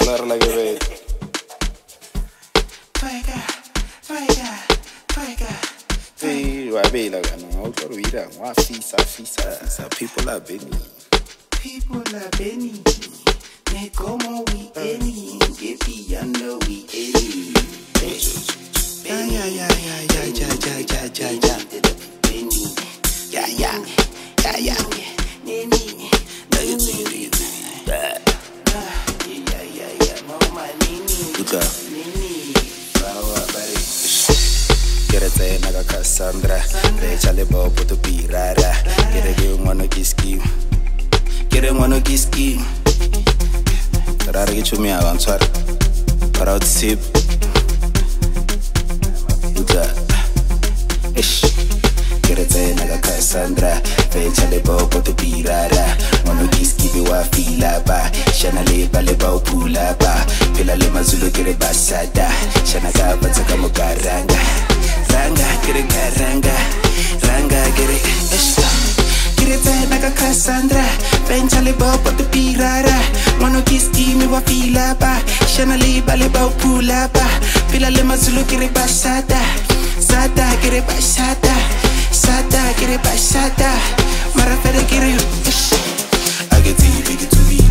Claro like a bed. Hey, why be like that? No, go to eat that. Why fisa. People are Benny. People are Benny. Ne como we any. If you know we any. Yeah. Get naga Cassandra, recha le bobo to pirara. Get a wanna kiski. Get a wanna kiski. Rara get me out on swat. Para sip. Ish. Get naga Cassandra, recha le bobo to pirara. Wanna kiski be wa fila ba. Shana le ba pula ba. Pila le mazulu get basada. Shana ka batsa kamo karanga. Ranga, get it, esta. Get it like a Cassandra. Venchale bobo to pirara. Mono kiski me wa fila ba. Shana liba pula ba. Pila le mazulu get it basada. Sada, get it basada. Sada, get it basada. Marafere get it. I get to be